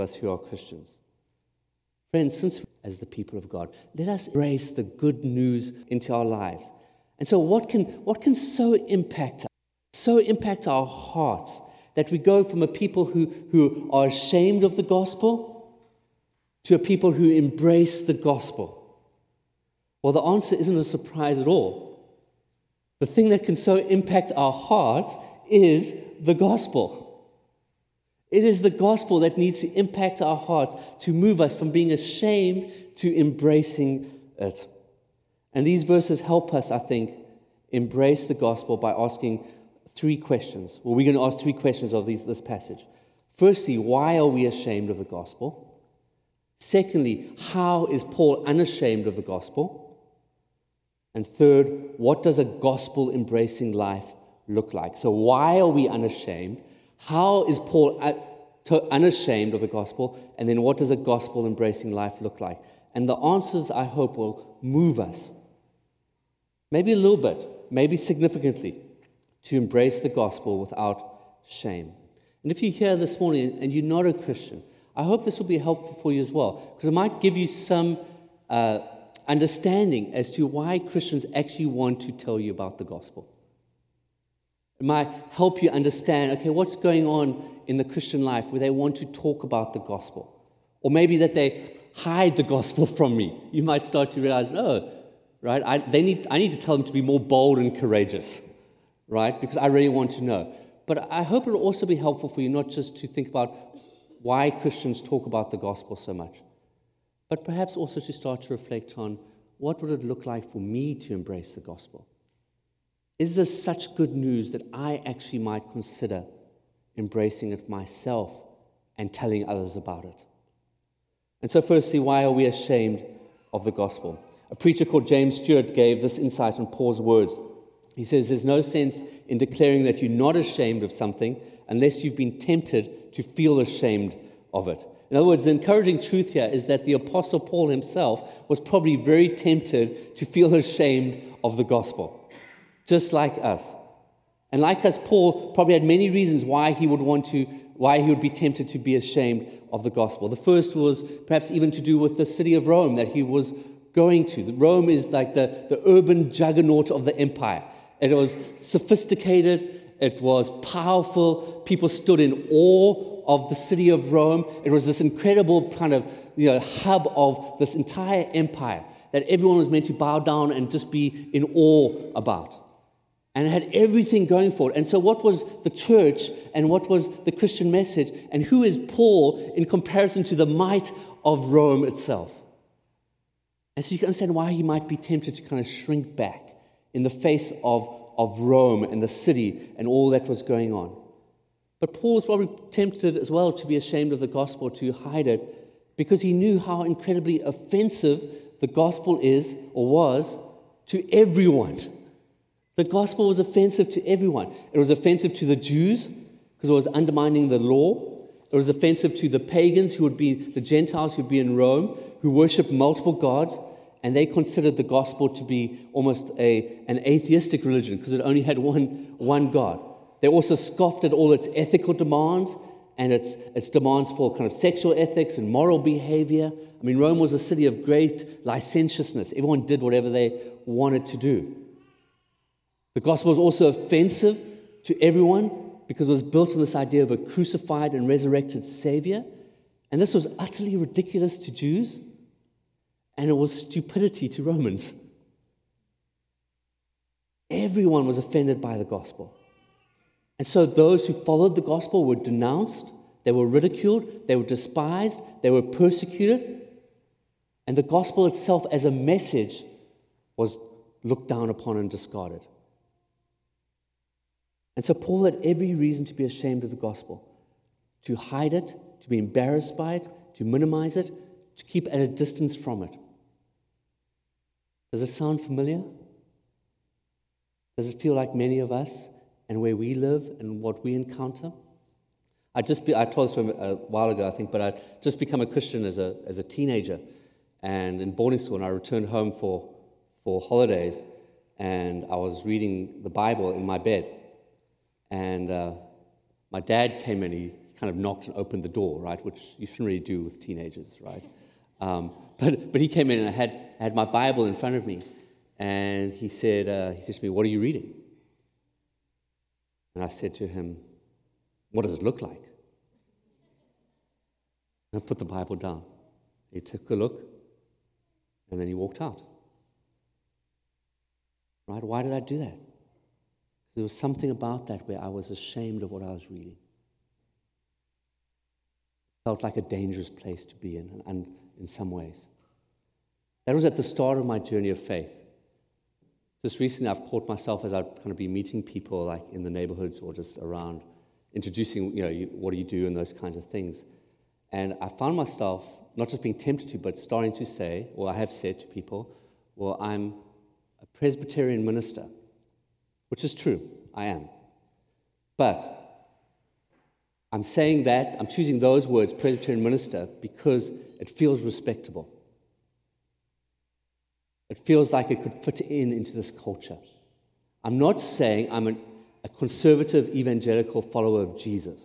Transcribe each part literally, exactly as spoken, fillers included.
us who are Christians. Friends, since as the people of God, let us embrace the good news into our lives. And so what can what can so impact us, so impact our hearts, that we go from a people who, who are ashamed of the gospel to a people who embrace the gospel? Well, the answer isn't a surprise at all. The thing that can so impact our hearts is the gospel. It is the gospel that needs to impact our hearts to move us from being ashamed to embracing it. And these verses help us, I think, embrace the gospel by asking three questions. Well, we're going to ask three questions of these, this passage. Firstly, why are we ashamed of the gospel? Secondly, how is Paul unashamed of the gospel? And third, what does a gospel-embracing life look like? So why are we unashamed? How is Paul unashamed of the gospel? And then what does a gospel-embracing life look like? And the answers, I hope, will move us, maybe a little bit, maybe significantly, to embrace the gospel without shame. And if you're here this morning and you're not a Christian, I hope this will be helpful for you as well, because it might give you some uh, understanding as to why Christians actually want to tell you about the gospel. It might help you understand, okay, what's going on in the Christian life where they want to talk about the gospel. Or maybe that they hide the gospel from me. You might start to realize, no, right, I, they need, I need to tell them to be more bold and courageous, right, because I really want to know. But I hope it will also be helpful for you not just to think about why Christians talk about the gospel so much, but perhaps also to start to reflect on what would it look like for me to embrace the gospel. Is this such good news that I actually might consider embracing it myself and telling others about it? And so firstly, why are we ashamed of the gospel? A preacher called James Stewart gave this insight on Paul's words. He says, there's no sense in declaring that you're not ashamed of something unless you've been tempted to feel ashamed of it. In other words, the encouraging truth here is that the Apostle Paul himself was probably very tempted to feel ashamed of the gospel, just like us. And like us, Paul probably had many reasons why he would want to, why he would be tempted to be ashamed of the gospel. The first was perhaps even to do with the city of Rome that he was going to. Rome is like the, the urban juggernaut of the empire. It was sophisticated, it was powerful, people stood in awe of the city of Rome. It was this incredible kind of, you know, hub of this entire empire that everyone was meant to bow down and just be in awe about. And it had everything going for it. And so what was the church and what was the Christian message? And who is Paul in comparison to the might of Rome itself? And so you can understand why he might be tempted to kind of shrink back in the face of, of Rome and the city and all that was going on. But Paul was probably tempted as well to be ashamed of the gospel, to hide it, because he knew how incredibly offensive the gospel is or was to everyone. The gospel was offensive to everyone. It was offensive to the Jews because it was undermining the law. It was offensive to the pagans who would be, the Gentiles who would be in Rome, who worshiped multiple gods, and they considered the gospel to be almost a, an atheistic religion because it only had one, one God. They also scoffed at all its ethical demands and its, its demands for kind of sexual ethics and moral behavior. I mean, Rome was a city of great licentiousness. Everyone did whatever they wanted to do. The gospel was also offensive to everyone because it was built on this idea of a crucified and resurrected Savior. And this was utterly ridiculous to Jews, and it was stupidity to Romans. Everyone was offended by the gospel. And so those who followed the gospel were denounced, they were ridiculed, they were despised, they were persecuted. And the gospel itself as a message was looked down upon and discarded. And so Paul had every reason to be ashamed of the gospel, to hide it, to be embarrassed by it, to minimize it, to keep at a distance from it. Does it sound familiar? Does it feel like many of us and where we live and what we encounter? I just be, I told this a while ago, I think, but I'd just become a Christian as a as a teenager and in boarding school, and I returned home for, for holidays, and I was reading the Bible in my bed. And uh, my dad came in, he kind of knocked and opened the door, right, which you shouldn't really do with teenagers, right? Um, but but he came in and I had I had my Bible in front of me, and he said uh, he said to me, "What are you reading?" And I said to him, "What does it look like?" And I put the Bible down. He took a look, and then he walked out. Right? Why did I do that? There was something about that where I was ashamed of what I was reading. Felt like a dangerous place to be in, and in some ways. That was at the start of my journey of faith. Just recently, I've caught myself as I'd kind of be meeting people like in the neighborhoods or just around, introducing, you know, you, what do you do and those kinds of things. And I found myself not just being tempted to, but starting to say, or I have said to people, well, I'm a Presbyterian minister, which is true, I am. But I'm saying that, I'm choosing those words, Presbyterian minister, because it feels respectable. It feels like it could fit in into this culture. I'm not saying I'm an, a conservative evangelical follower of Jesus,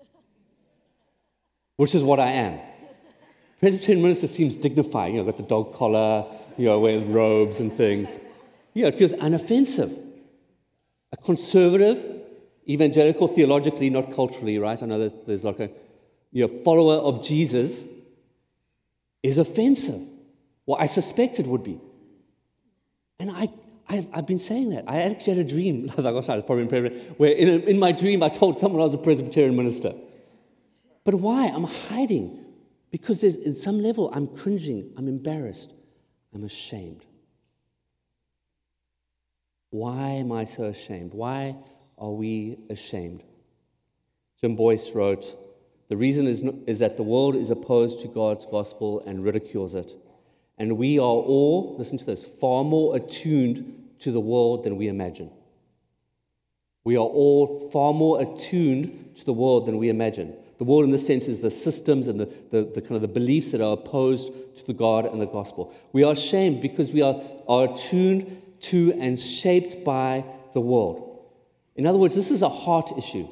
which is what I am. Presbyterian minister seems dignified, you know, got the dog collar, you know, wearing robes and things. You know, it feels unoffensive. A conservative, evangelical, theologically, not culturally, right? I know there's, there's like a you know, follower of Jesus is offensive. Well, I suspect it would be. And I, I've, I've been saying that. I actually had a dream, like I was probably in prayer, where in, a, in my dream I told someone I was a Presbyterian minister. But why? I'm hiding. Because there's, in some level, I'm cringing, I'm embarrassed, I'm ashamed. Why am I so ashamed? Why are we ashamed? Jim Boyce wrote, the reason is, is that the world is opposed to God's gospel and ridicules it. And we are all, listen to this, far more attuned to the world than we imagine. We are all far more attuned to the world than we imagine. The world in this sense is the systems and the, the, the kind of the beliefs that are opposed to the God and the gospel. We are ashamed because we are, are attuned to and shaped by the world. In other words, this is a heart issue.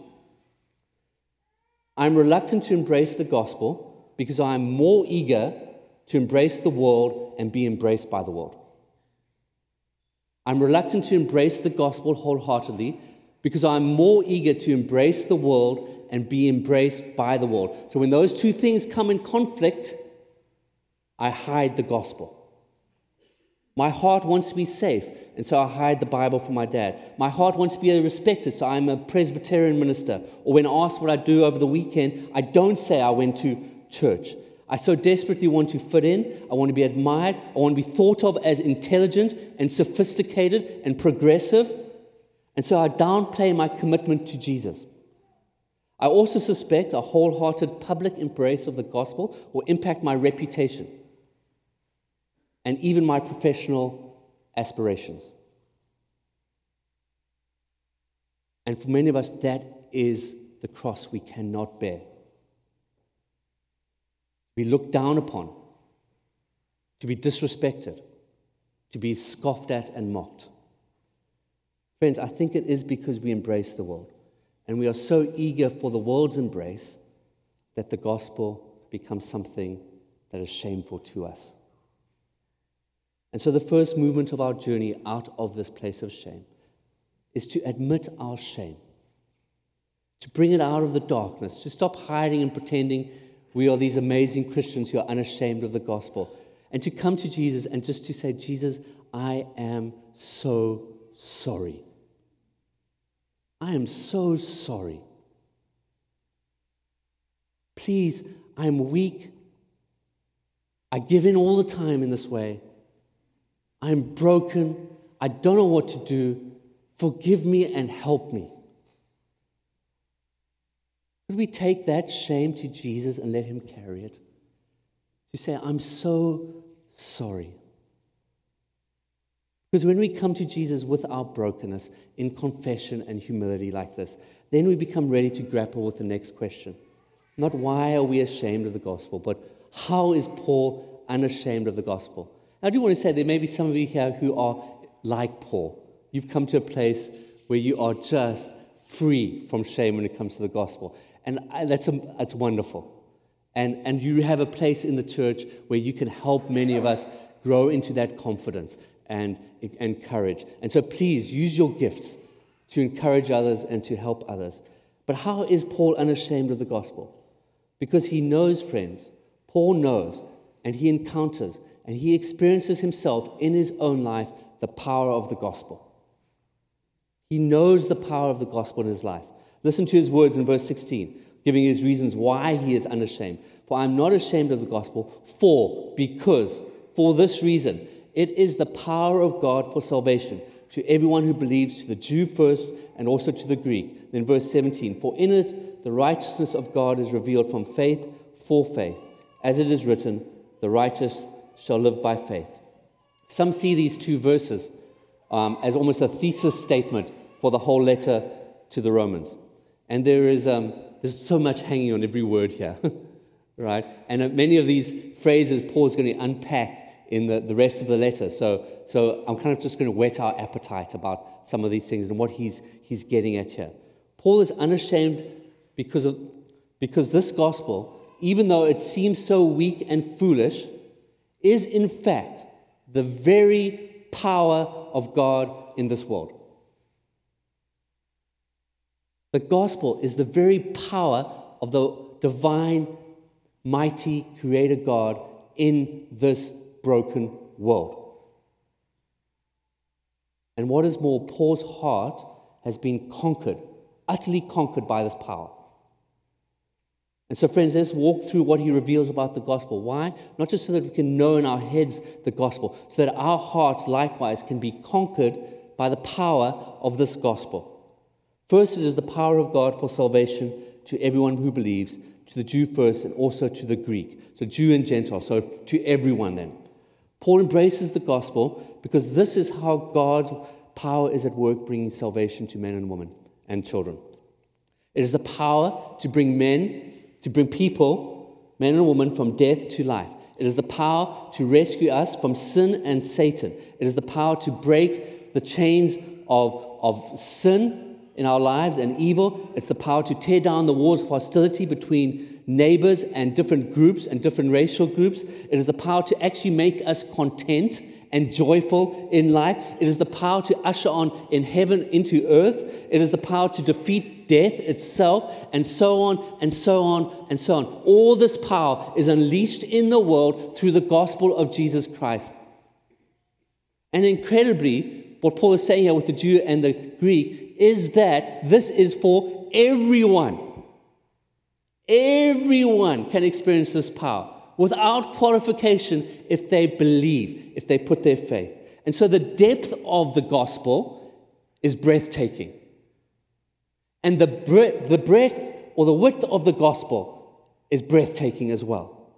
I'm reluctant to embrace the gospel because I'm more eager to embrace the world and be embraced by the world. I'm reluctant to embrace the gospel wholeheartedly because I'm more eager to embrace the world and be embraced by the world. So when those two things come in conflict, I hide the gospel. My heart wants to be safe, and so I hide the Bible from my dad. My heart wants to be respected, so I'm a Presbyterian minister. Or when asked what I do over the weekend, I don't say I went to church. I so desperately want to fit in. I want to be admired. I want to be thought of as intelligent and sophisticated and progressive. And so I downplay my commitment to Jesus. I also suspect a wholehearted public embrace of the gospel will impact my reputation and even my professional aspirations. And for many of us, that is the cross we cannot bear. We look down upon, to be disrespected, to be scoffed at and mocked. Friends, I think it is because we embrace the world. And we are so eager for the world's embrace that the gospel becomes something that is shameful to us. And so the first movement of our journey out of this place of shame is to admit our shame, to bring it out of the darkness, to stop hiding and pretending we are these amazing Christians who are unashamed of the gospel, and to come to Jesus and just to say, Jesus, I am so sorry. I am so sorry. Please, I am weak. I give in all the time in this way. I am broken. I don't know what to do. Forgive me and help me. Could we take that shame to Jesus and let him carry it? To say, I'm so sorry. Because when we come to Jesus with our brokenness in confession and humility like this, then we become ready to grapple with the next question. Not why are we ashamed of the gospel, but how is Paul unashamed of the gospel? I do want to say there may be some of you here who are like Paul. You've come to a place where you are just free from shame when it comes to the gospel. And I, that's, a, that's wonderful. And, and you have a place in the church where you can help many of us grow into that confidence and, and courage. And so please use your gifts to encourage others and to help others. But how is Paul unashamed of the gospel? Because he knows, friends, Paul knows, and he encounters, and he experiences himself in his own life the power of the gospel. He knows the power of the gospel in his life. Listen to his words in verse sixteen, giving his reasons why he is unashamed. For I am not ashamed of the gospel, for, because, for this reason, it is the power of God for salvation to everyone who believes, to the Jew first and also to the Greek. Then verse seventeen, for in it the righteousness of God is revealed from faith for faith. As it is written, the righteous shall live by faith. Some see these two verses um, as almost a thesis statement for the whole letter to the Romans. And there is um, there's so much hanging on every word here, right? And uh, many of these phrases Paul's going to unpack in the, the rest of the letter. So, so I'm kind of just going to whet our appetite about some of these things and what he's he's getting at here. Paul is unashamed because of because this gospel, even though it seems so weak and foolish, is in fact the very power of God in this world. The gospel is the very power of the divine, mighty, creator God in this broken world. And what is more, Paul's heart has been conquered, utterly conquered by this power. And so, friends, let's walk through what he reveals about the gospel. Why? Not just so that we can know in our heads the gospel, so that our hearts likewise can be conquered by the power of this gospel. First, it is the power of God for salvation to everyone who believes, to the Jew first and also to the Greek. So Jew and Gentile, so to everyone then. Paul embraces the gospel because this is how God's power is at work bringing salvation to men and women and children. It is the power to bring men, to bring people, men and women, from death to life. It is the power to rescue us from sin and Satan. It is the power to break the chains of, of sin in our lives and evil. It's the power to tear down the walls of hostility between neighbors and different groups and different racial groups. It is the power to actually make us content and joyful in life. It is the power to usher on in heaven into earth. It is the power to defeat death itself, and so on and so on and so on. All this power is unleashed in the world through the gospel of Jesus Christ. And incredibly, what Paul is saying here with the Jew and the Greek is that this is for everyone. Everyone can experience this power without qualification if they believe, if they put their faith. And so the depth of the gospel is breathtaking. And the breadth, the breadth or the width of the gospel is breathtaking as well.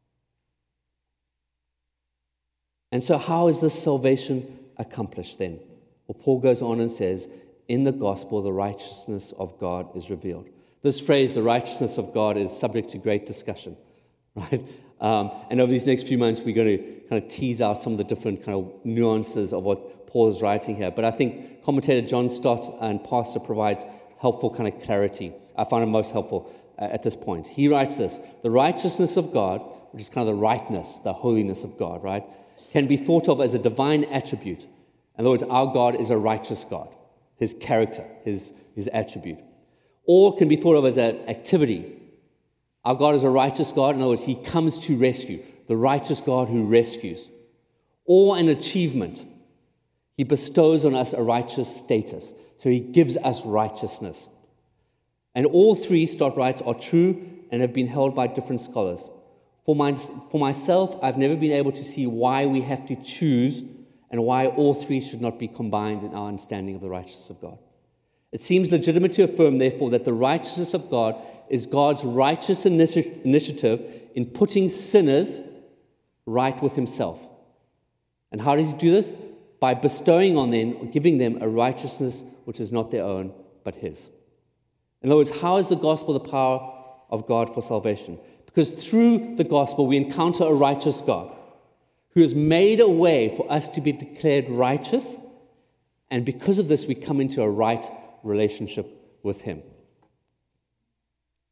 And so how is this salvation accomplished then? Well, Paul goes on and says, in the gospel, the righteousness of God is revealed. This phrase, the righteousness of God, is subject to great discussion, right? Um, and over these next few months, we're going to kind of tease out some of the different kind of nuances of what Paul is writing here. But I think commentator John Stott and pastor provides helpful kind of clarity. I find it most helpful uh, at this point. He writes this: the righteousness of God, which is kind of the rightness, the holiness of God, right, can be thought of as a divine attribute. In other words, our God is a righteous God. His character, his, his attribute. Or can be thought of as an activity. Our God is a righteous God. In other words, he comes to rescue. The righteous God who rescues. Or an achievement. He bestows on us a righteous status. So he gives us righteousness. And all three, Stott writes, are true and have been held by different scholars. For, my, for myself, I've never been able to see why we have to choose and why all three should not be combined in our understanding of the righteousness of God. It seems legitimate to affirm, therefore, that the righteousness of God is God's righteous inici- initiative in putting sinners right with himself. And how does he do this? By bestowing on them, or giving them a righteousness which is not their own, but his. In other words, how is the gospel the power of God for salvation? Because through the gospel, we encounter a righteous God who has made a way for us to be declared righteous, and because of this, we come into a right relationship with him.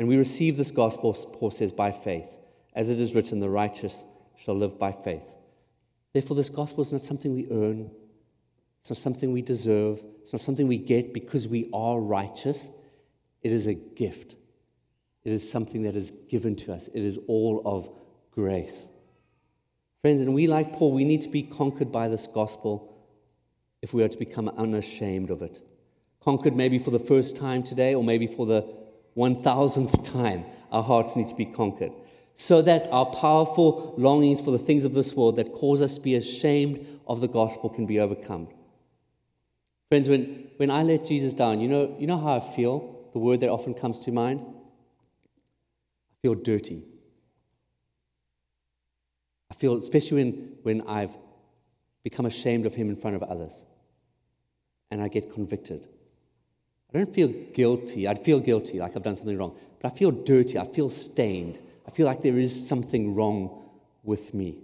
And we receive this gospel, Paul says, by faith. As it is written, the righteous shall live by faith. Therefore, this gospel is not something we earn. It's not something we deserve. It's not something we get because we are righteous. It is a gift. It is something that is given to us. It is all of grace. Friends, and we, like Paul, we need to be conquered by this gospel if we are to become unashamed of it. Conquered maybe for the first time today, or maybe for the one thousandth time. Our hearts need to be conquered, so that our powerful longings for the things of this world that cause us to be ashamed of the gospel can be overcome. Friends, when, when I let Jesus down, you know, you know how I feel? The word that often comes to mind? I feel dirty. I feel, especially when, when I've become ashamed of him in front of others and I get convicted. I don't feel guilty. I'd feel guilty, like I've done something wrong. But I feel dirty. I feel stained. I feel like there is something wrong with me.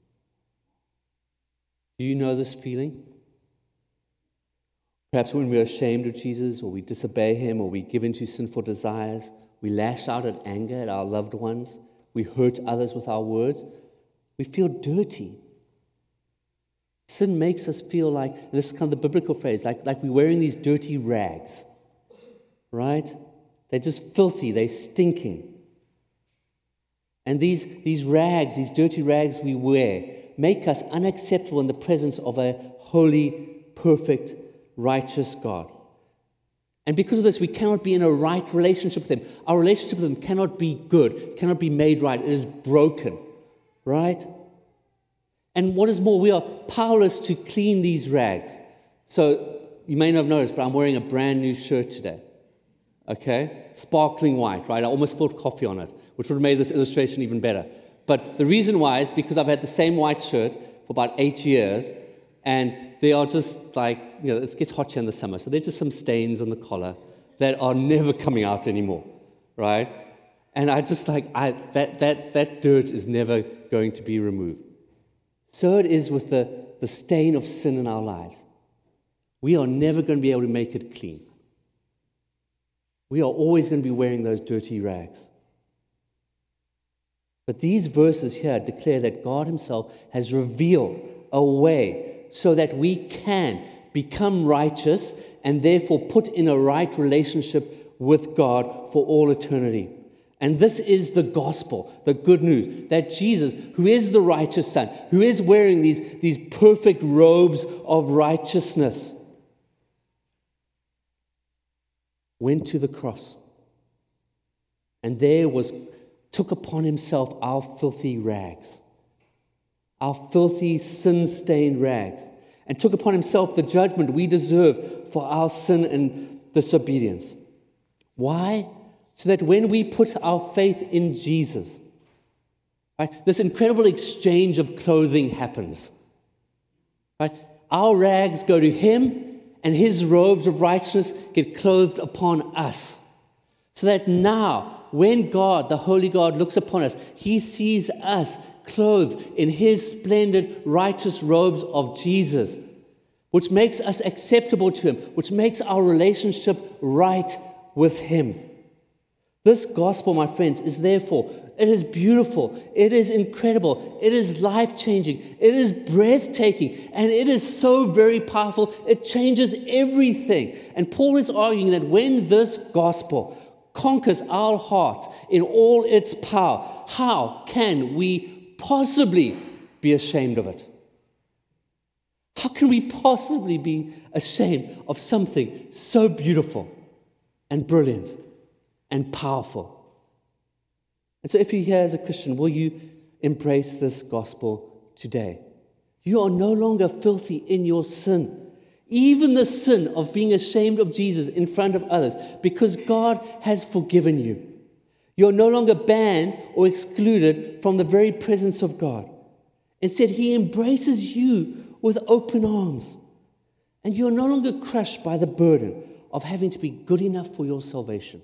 Do you know this feeling? Perhaps when we're ashamed of Jesus, or we disobey him, or we give in to sinful desires, we lash out at anger at our loved ones, we hurt others with our words, we feel dirty. Sin makes us feel like, and this is kind of the biblical phrase, like, like we're wearing these dirty rags, right? They're just filthy, they're stinking. And these, these rags, these dirty rags we wear, make us unacceptable in the presence of a holy, perfect, righteous God. And because of this, we cannot be in a right relationship with him. Our relationship with him cannot be good, cannot be made right. It is broken, right? And what is more, we are powerless to clean these rags. So you may not have noticed, but I'm wearing a brand new shirt today. Okay? Sparkling white, right? I almost spilled coffee on it, which would have made this illustration even better. But the reason why is because I've had the same white shirt for about eight years, and they are just like, you know, it gets hot here in the summer, so there's just some stains on the collar that are never coming out anymore, right? And I just like, I that that that dirt is never going to be removed. So it is with the, the stain of sin in our lives. We are never going to be able to make it clean. We are always going to be wearing those dirty rags. But these verses here declare that God himself has revealed a way so that we can become righteous and therefore put in a right relationship with God for all eternity. And this is the gospel, the good news, that Jesus, who is the righteous Son, who is wearing these, these perfect robes of righteousness, went to the cross and there was took upon himself our filthy rags, our filthy sin-stained rags, and took upon himself the judgment we deserve for our sin and disobedience. Why? So that when we put our faith in Jesus, right, this incredible exchange of clothing happens. Right? Our rags go to him, and his robes of righteousness get clothed upon us. So that now, when God, the Holy God, looks upon us, he sees us clothed in his splendid, righteous robes of Jesus, which makes us acceptable to him, which makes our relationship right with him. This gospel, my friends, is therefore, it is beautiful, it is incredible, it is life-changing, it is breathtaking, and it is so very powerful, it changes everything. And Paul is arguing that when this gospel conquers our hearts in all its power, how can we possibly be ashamed of it? How can we possibly be ashamed of something so beautiful and brilliant and powerful? And so if you're here as a Christian, will you embrace this gospel today? You are no longer filthy in your sin. Even the sin of being ashamed of Jesus in front of others, because God has forgiven you. You're no longer banned or excluded from the very presence of God. Instead, he embraces you with open arms. And you're no longer crushed by the burden of having to be good enough for your salvation.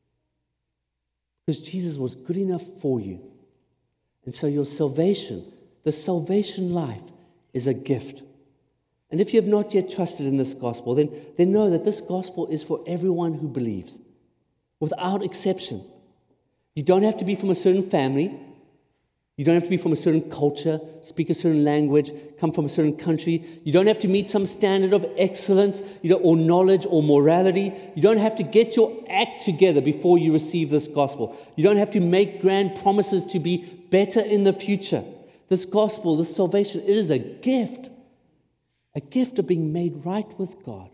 Because Jesus was good enough for you. And so your salvation, the salvation life, is a gift. And if you have not yet trusted in this gospel, then, then know that this gospel is for everyone who believes, without exception. You don't have to be from a certain family. You don't have to be from a certain culture, speak a certain language, come from a certain country. You don't have to meet some standard of excellence, you know, or knowledge or morality. You don't have to get your act together before you receive this gospel. You don't have to make grand promises to be better in the future. This gospel, this salvation, it is a gift. A gift of being made right with God.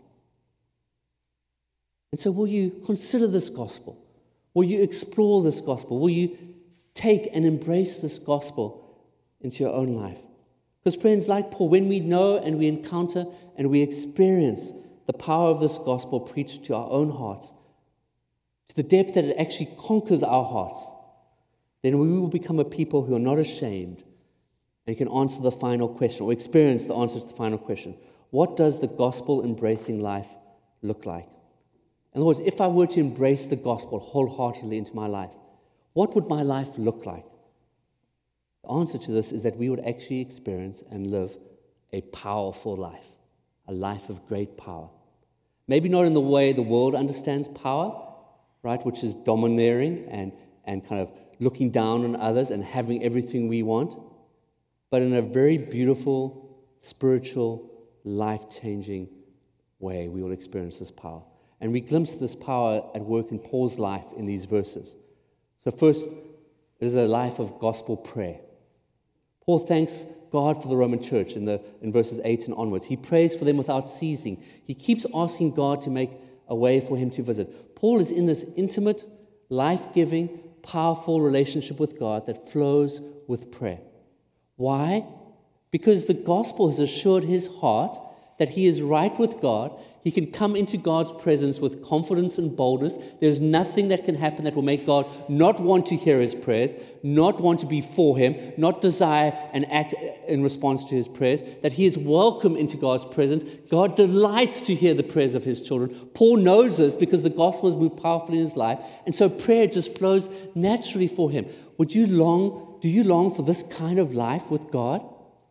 And so will you consider this gospel? Will you explore this gospel? Will you take and embrace this gospel into your own life? Because friends, like Paul, when we know and we encounter and we experience the power of this gospel preached to our own hearts, to the depth that it actually conquers our hearts, then we will become a people who are not ashamed and can answer the final question, or experience the answer to the final question. What does the gospel-embracing life look like? In other words, if I were to embrace the gospel wholeheartedly into my life, what would my life look like? The answer to this is that we would actually experience and live a powerful life, a life of great power. Maybe not in the way the world understands power, right, which is domineering and, and kind of looking down on others and having everything we want, but in a very beautiful, spiritual, life-changing way we will experience this power. And we glimpse this power at work in Paul's life in these verses. So first, it is a life of gospel prayer. Paul thanks God for the Roman church in, the, in verses eight and onwards. He prays for them without ceasing. He keeps asking God to make a way for him to visit. Paul is in this intimate, life-giving, powerful relationship with God that flows with prayer. Why? Because the gospel has assured his heart that he is right with God. He can come into God's presence with confidence and boldness. There's nothing that can happen that will make God not want to hear his prayers, not want to be for him, not desire and act in response to his prayers, that he is welcome into God's presence. God delights to hear the prayers of his children. Paul knows this because the gospel has moved powerfully in his life, and so prayer just flows naturally for him. Would you long, do you long for this kind of life with God?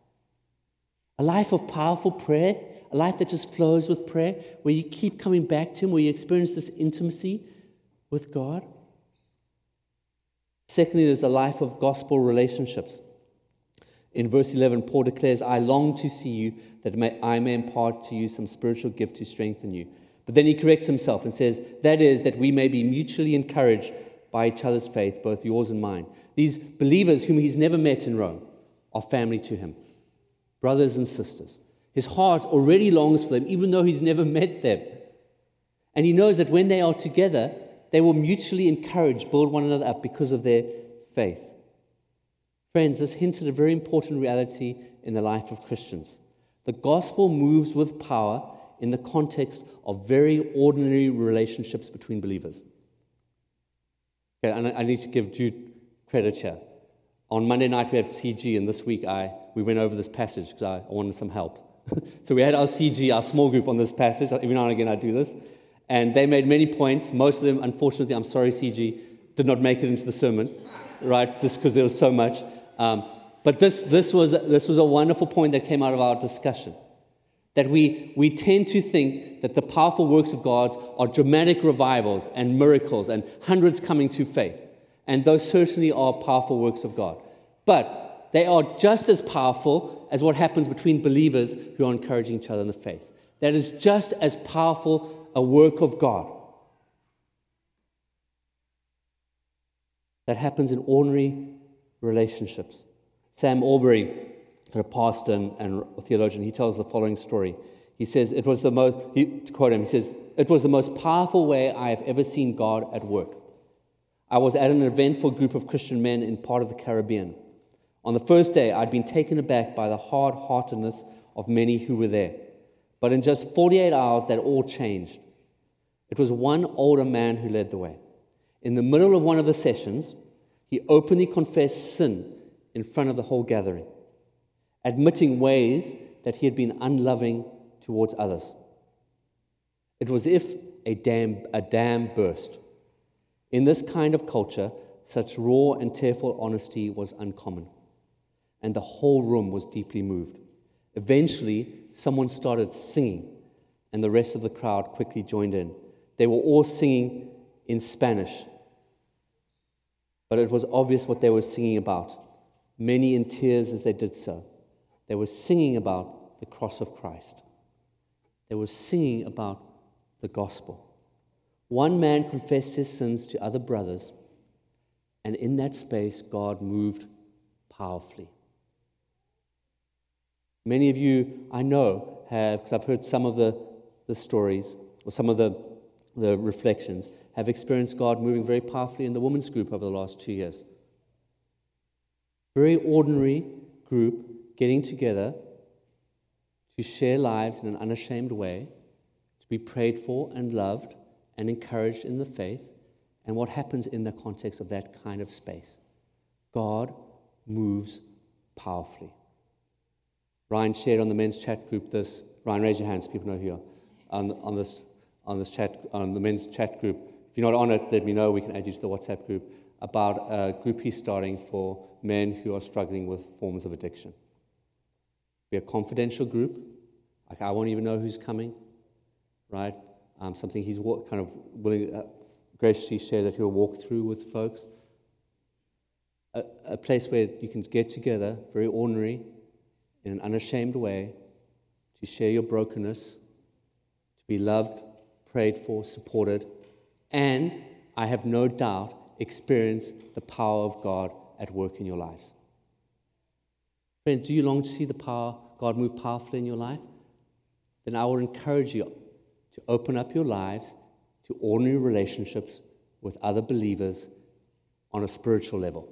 A life of powerful prayer? A life that just flows with prayer, where you keep coming back to him, where you experience this intimacy with God. Secondly, there's a life of gospel relationships. In verse eleven, Paul declares, I long to see you, that may, I may impart to you some spiritual gift to strengthen you. But then he corrects himself and says, that is, that we may be mutually encouraged by each other's faith, both yours and mine. These believers whom he's never met in Rome are family to him, brothers and sisters. His heart already longs for them, even though he's never met them. And he knows that when they are together, they will mutually encourage, build one another up because of their faith. Friends, this hints at a very important reality in the life of Christians. The gospel moves with power in the context of very ordinary relationships between believers. Okay, and I need to give Jude credit here. On Monday night, we have C G, and this week I we went over this passage because I wanted some help. So we had our C G, our small group on this passage. Every now and again I do this. And they made many points. Most of them, unfortunately, I'm sorry, C G, did not make it into the sermon, right? Just because there was so much. Um, but this this was this was a wonderful point that came out of our discussion. That we, we tend to think that the powerful works of God are dramatic revivals and miracles and hundreds coming to faith. And those certainly are powerful works of God. But they are just as powerful as what happens between believers who are encouraging each other in the faith. That is just as powerful a work of God that happens in ordinary relationships. Sam Albury, a pastor and, and a theologian, he tells the following story. He says, it was the most, he, to quote him, he says, it was the most powerful way I have ever seen God at work. I was at an event for a group of Christian men in part of the Caribbean. On the first day, I'd been taken aback by the hard-heartedness of many who were there. But in just forty-eight hours, that all changed. It was one older man who led the way. In the middle of one of the sessions, he openly confessed sin in front of the whole gathering, admitting ways that he had been unloving towards others. It was as if a dam, a dam burst. In this kind of culture, such raw and tearful honesty was uncommon. And the whole room was deeply moved. Eventually, someone started singing, and the rest of the crowd quickly joined in. They were all singing in Spanish. But it was obvious what they were singing about, many in tears as they did so. They were singing about the cross of Christ. They were singing about the gospel. One man confessed his sins to other brothers, and in that space, God moved powerfully. Many of you, I know, have, because I've heard some of the, the stories, or some of the, the reflections, have experienced God moving very powerfully in the women's group over the last two years. Very ordinary group getting together to share lives in an unashamed way, to be prayed for and loved and encouraged in the faith. And what happens in the context of that kind of space? God moves powerfully. Ryan shared on the men's chat group this. Ryan, raise your hands, people know who you are. On, on this on this chat, on the men's chat group. If you're not on it, let me know. We can add you to the WhatsApp group about a group he's starting for men who are struggling with forms of addiction. Be a confidential group. Like, I won't even know who's coming, right? Um, something he's wa- kind of willing, uh, graciously share that he'll walk through with folks. A, a place where you can get together, very ordinary, in an unashamed way, to share your brokenness, to be loved, prayed for, supported, and I have no doubt experience the power of God at work in your lives. Friends, do you long to see the power, God move powerfully in your life? Then I will encourage you to open up your lives to ordinary relationships with other believers on a spiritual level.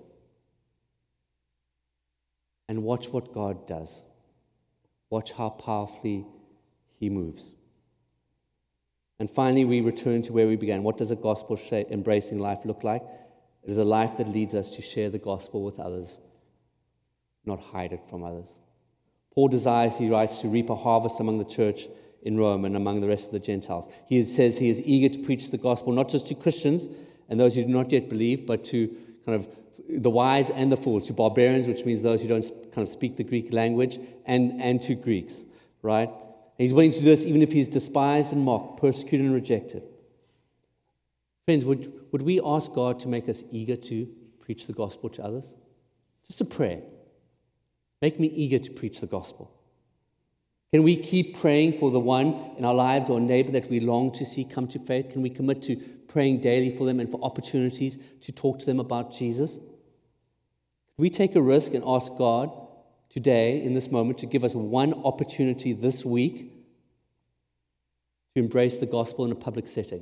And watch what God does. Watch how powerfully He moves. And finally, we return to where we began. What does a gospel-embracing life look like? It is a life that leads us to share the gospel with others, not hide it from others. Paul desires, he writes, to reap a harvest among the church in Rome and among the rest of the Gentiles. He says he is eager to preach the gospel, not just to Christians and those who do not yet believe, but to kind of the wise and the fools, to barbarians, which means those who don't kind of speak the Greek language, and, and to Greeks, right? And he's willing to do this even if he's despised and mocked, persecuted and rejected. Friends, would, would we ask God to make us eager to preach the gospel to others? Just a prayer. Make me eager to preach the gospel. Can we keep praying for the one in our lives or neighbor that we long to see come to faith? Can we commit to praying daily for them and for opportunities to talk to them about Jesus? Can we take a risk and ask God today, in this moment, to give us one opportunity this week to embrace the gospel in a public setting?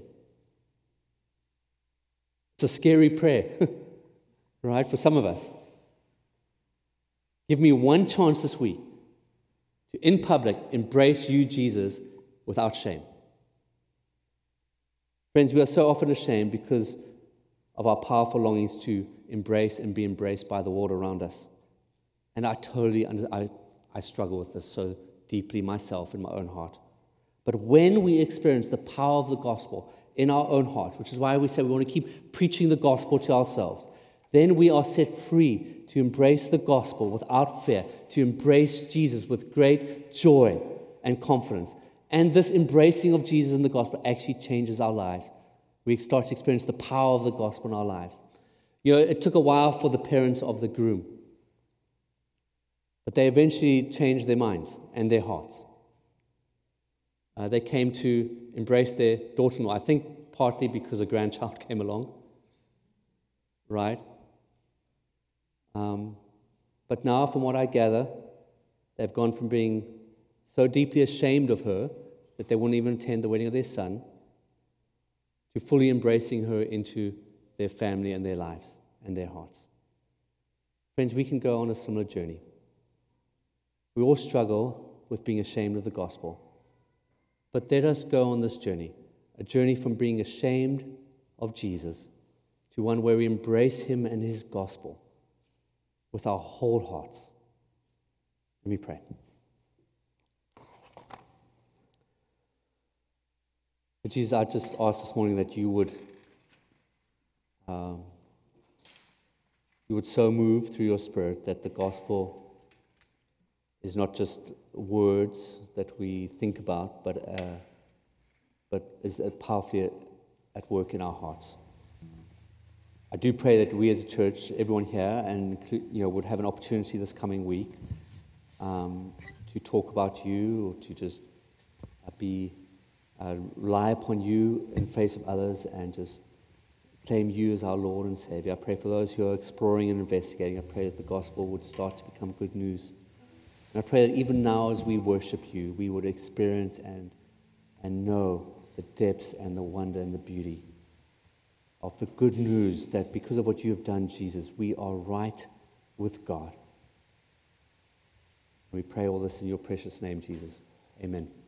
It's a scary prayer, right, for some of us. Give me one chance this week to, in public, embrace you, Jesus, without shame. Friends, we are so often ashamed because of our powerful longings to embrace and be embraced by the world around us. And I totally, under, I, I struggle with this so deeply myself in my own heart. But when we experience the power of the gospel in our own hearts, which is why we say we want to keep preaching the gospel to ourselves, then we are set free to embrace the gospel without fear, to embrace Jesus with great joy and confidence. And this embracing of Jesus in the gospel actually changes our lives. We start to experience the power of the gospel in our lives. You know, it took a while for the parents of the groom, but they eventually changed their minds and their hearts. Uh, they came to embrace their daughter-in-law, I think partly because a grandchild came along, right? Um, but now, from what I gather, they've gone from being so deeply ashamed of her that they wouldn't even attend the wedding of their son to fully embracing her into their family and their lives and their hearts. Friends, we can go on a similar journey. We all struggle with being ashamed of the gospel. But let us go on this journey, a journey from being ashamed of Jesus to one where we embrace him and his gospel with our whole hearts. Let me pray. But Jesus, I just ask this morning that you would um, you would so move through your Spirit that the gospel is not just words that we think about, but uh, but is powerfully at, at work in our hearts. I do pray that we as a church, everyone here, and you know, would have an opportunity this coming week um, to talk about you, or to just uh, be uh, rely upon you in face of others, and just claim you as our Lord and Savior. I pray for those who are exploring and investigating. I pray that the gospel would start to become good news. And I pray that even now, as we worship you, we would experience and and know the depths and the wonder and the beauty of the good news that because of what you have done, Jesus, we are right with God. We pray all this in your precious name, Jesus. Amen.